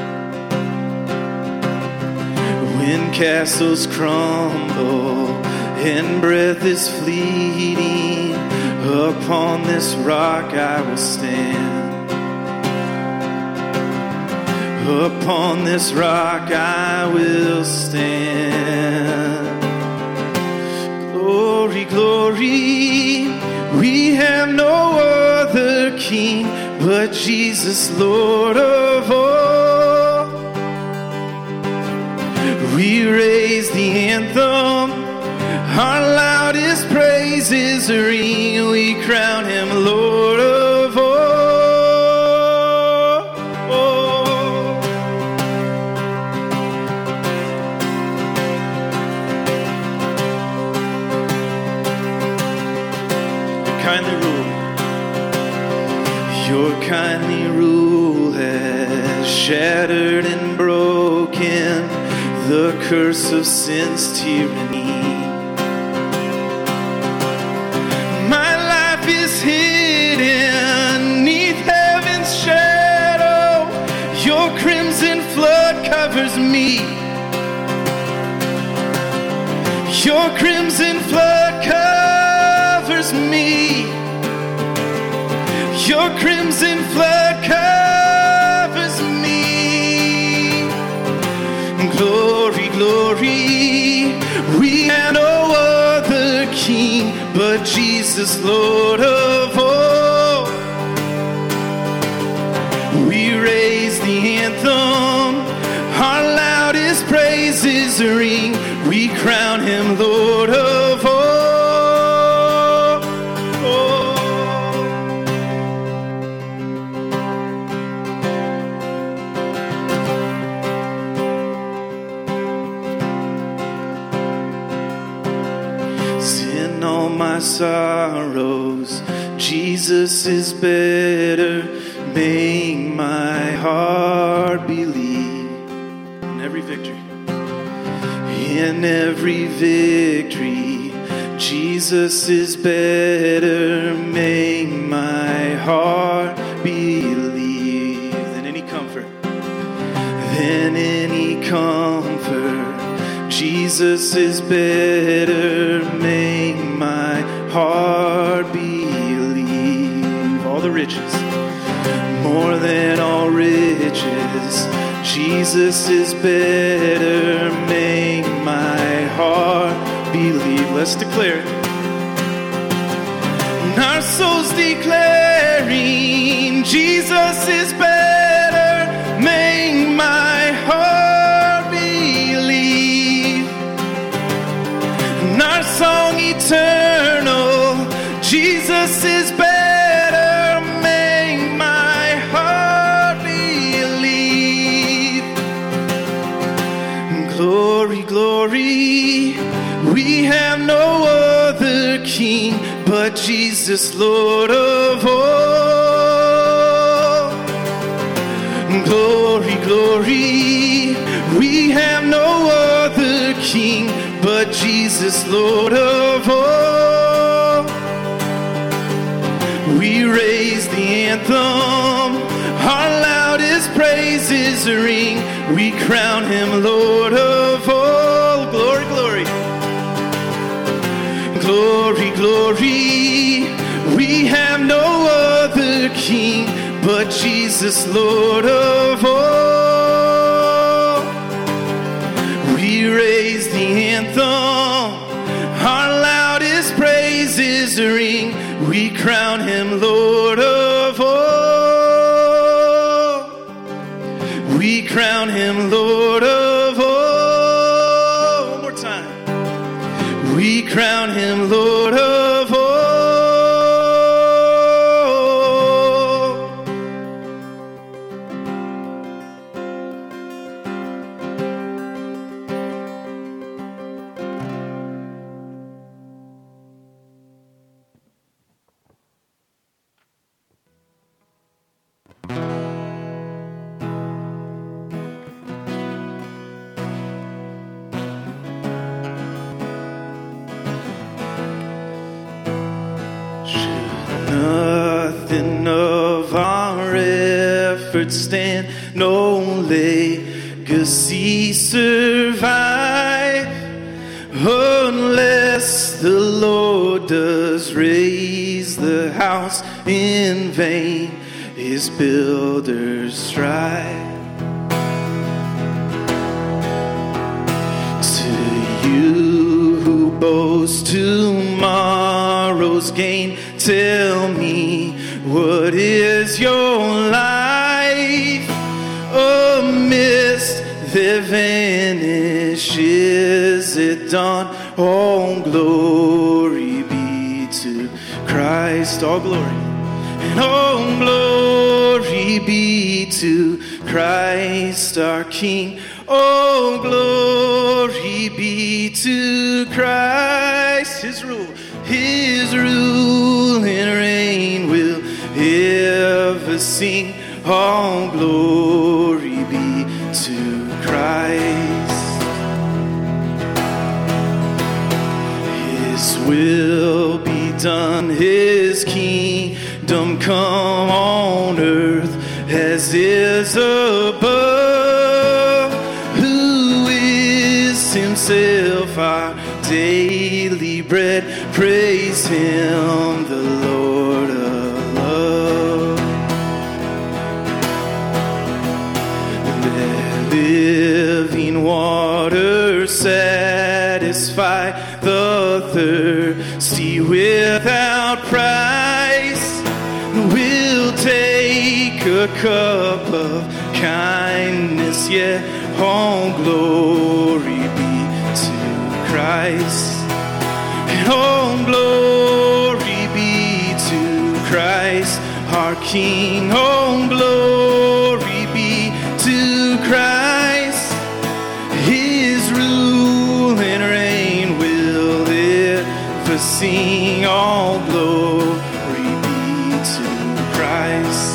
When castles crumble and breath is fleeting, upon this rock I will stand. Upon this rock I will stand. Glory, glory, we have no other King but Jesus, Lord of all. We raise the anthem, our loudest praises ring. We crown him Lord of all. Your kindly rule has shattered and broken the curse of sin's tyranny. My life is hidden neath heaven's shadow. Your crimson flood covers me. Your crimson flood covers me. Your crimson flood covers me. Glory, glory, we have no other King but Jesus, Lord of all. We raise the anthem, our loudest praises ring. We crown him Lord of all. All my sorrows, Jesus is better. Make my heart believe in every victory. In every victory, Jesus is better. Make my heart believe than any comfort. Than any comfort. Jesus is better, make my heart believe. All the riches, more than all riches. Jesus is better, make my heart believe. Let's declare it. And our souls declaring, Jesus is better, make my heart believe. Our song eternal, Jesus is better, make my heart believe. Glory, glory, we have no other King but Jesus, Lord of all. Glory, glory, we have no other King but Jesus, Lord of all. We raise the anthem, our loudest praises ring. We crown him Lord of all. Glory, glory. Glory, glory, we have no other King but Jesus, Lord of all. We raise the anthem, our loudest praises ring. We crown him Lord of all. We crown him Lord of all. One more time. We crown him Lord of all. Nothing of our our efforts stand, no legacy survive, unless the Lord does raise the house in vain, his builders strive. To you who boast tomorrow's gain, tell me, what is your life? A mist that vanishes at dawn. All glory be to Christ. All glory. And all glory be to Christ our King. All glory be to Christ. His rule and reign will ever sing. All glory be to Christ. His will be done, his kingdom come on earth as is above. Who is himself our daily bread? Praise him, the Lord of love. Let living water satisfy the thirsty without price. We'll take a cup of kindness, yet all glory be to Christ. And all glory be to Christ our King. All glory be to Christ. His rule and reign will ever sing. All glory be to Christ.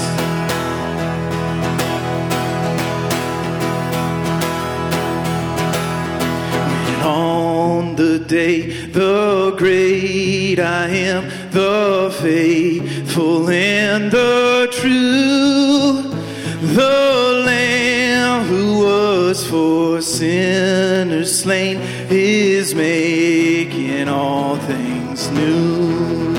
When on the day the great I am, the faithful and the true, the Lamb who was for sinners slain is making all things new.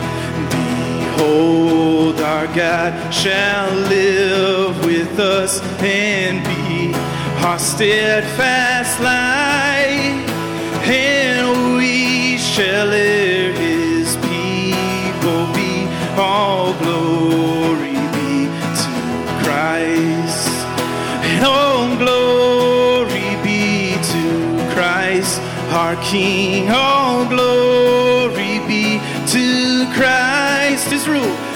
Behold, our God shall live with us and be our steadfast light, and we shall hear his people be. All glory be to Christ, and all glory be to Christ our King. All glory be to Christ. His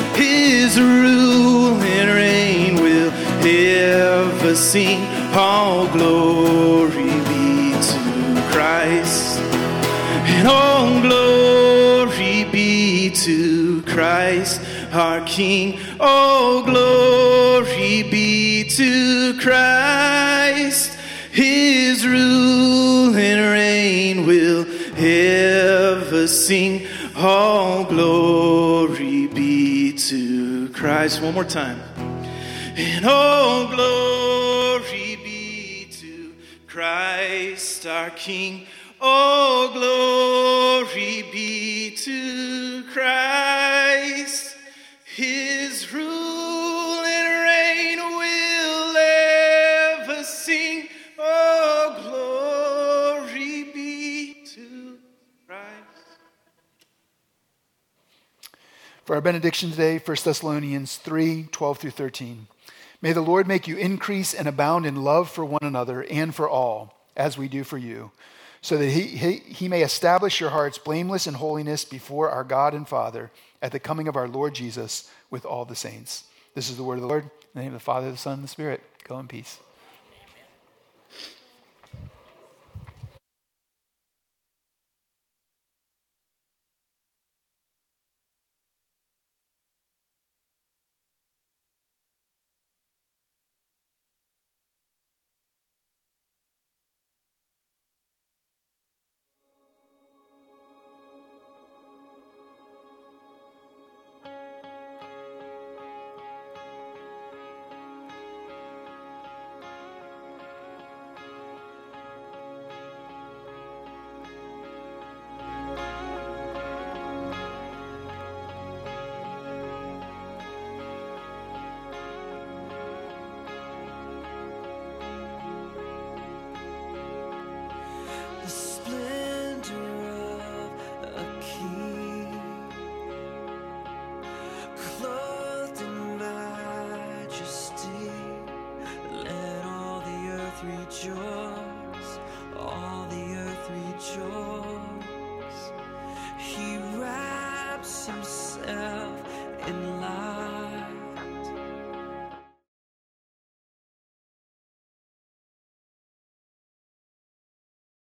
rule and reign will ever sing. All glory be to Christ, and all glory be to Christ our King. All glory be to Christ. His rule and reign will ever sing. All glory be to Christ. One more time. And all glory be to Christ our King. All glory be to Christ. His rule and reign will ever sing. Oh, glory be to Christ. For our benediction today, 1 Thessalonians 3:12-13. May the Lord make you increase and abound in love for one another and for all, as we do for you, so that he may establish your hearts blameless in holiness before our God and Father at the coming of our Lord Jesus with all the saints. This is the word of the Lord. In the name of the Father, the Son, and the Spirit. Go in peace. Amen.